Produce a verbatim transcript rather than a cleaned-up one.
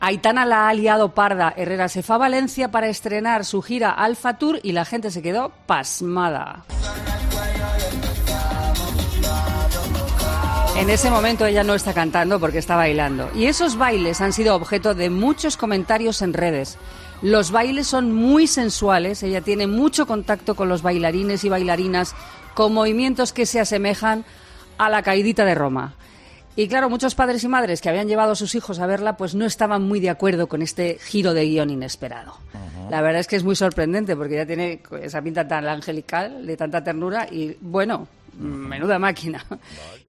Aitana la ha liado parda. Herrera se fue a Valencia para estrenar su gira Alfa Tour y la gente se quedó pasmada. En ese momento ella no está cantando porque está bailando. Y esos bailes han sido objeto de muchos comentarios en redes. Los bailes son muy sensuales, ella tiene mucho contacto con los bailarines y bailarinas con movimientos que se asemejan a la caidita de Roma. Y claro, muchos padres y madres que habían llevado a sus hijos a verla pues no estaban muy de acuerdo con este giro de guión inesperado. Uh-huh. La verdad es que es muy sorprendente porque ella tiene esa pinta tan angelical, de tanta ternura y bueno, uh-huh. menuda máquina.